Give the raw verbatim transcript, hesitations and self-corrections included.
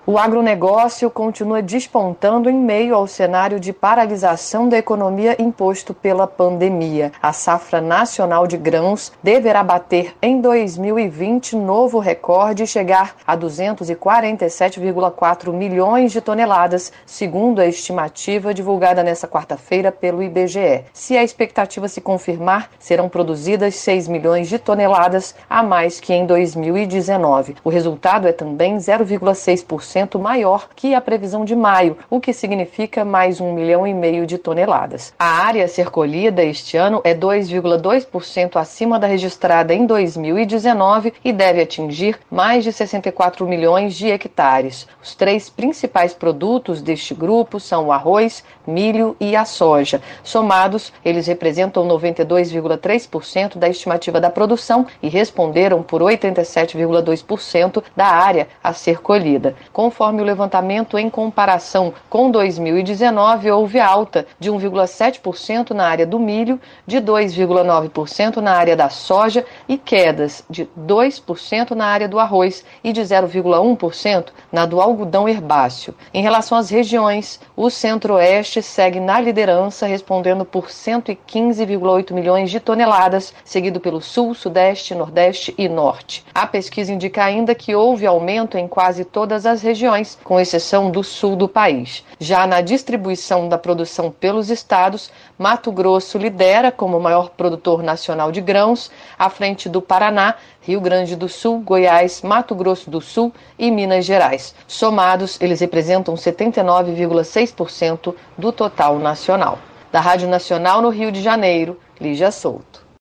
O agronegócio continua despontando em meio ao cenário de paralisação da economia imposto pela pandemia. A safra nacional de grãos deverá bater em dois mil e vinte novo recorde e chegar a duzentos e quarenta e sete vírgula quatro milhões de toneladas, segundo a estimativa divulgada nesta quarta-feira pelo I B G E. Se a expectativa se confirmar, serão produzidas seis milhões de toneladas a mais que em dois mil e dezenove. O resultado é também zero vírgula seis por cento maior que a previsão de maio, o que significa mais um milhão e meio de toneladas. A área a ser colhida este ano é dois vírgula dois por cento acima da registrada em dois mil e dezenove e deve atingir mais de sessenta e quatro milhões de hectares. Os três principais produtos deste grupo são o arroz, milho e a soja. Somados, eles representam noventa e dois vírgula três por cento da estimativa da produção e responderam por oitenta e sete vírgula dois por cento da área a ser colhida. Conforme o levantamento, em comparação com dois mil e dezenove, houve alta de um vírgula sete por cento na área do milho, de dois vírgula nove por cento na área da soja e quedas de dois por cento na área do arroz e de zero vírgula um por cento na do algodão herbáceo. Em relação às regiões, o Centro-Oeste segue na liderança, respondendo por cento e quinze vírgula oito milhões de toneladas, seguido pelo Sul, Sudeste, Nordeste e Norte. A pesquisa indica ainda que houve aumento em quase todas as regiões, com exceção do sul do país. Já na distribuição da produção pelos estados, Mato Grosso lidera como o maior produtor nacional de grãos, à frente do Paraná, Rio Grande do Sul, Goiás, Mato Grosso do Sul e Minas Gerais. Somados, eles representam setenta e nove vírgula seis por cento do total nacional. Da Rádio Nacional no Rio de Janeiro, Lígia Souto.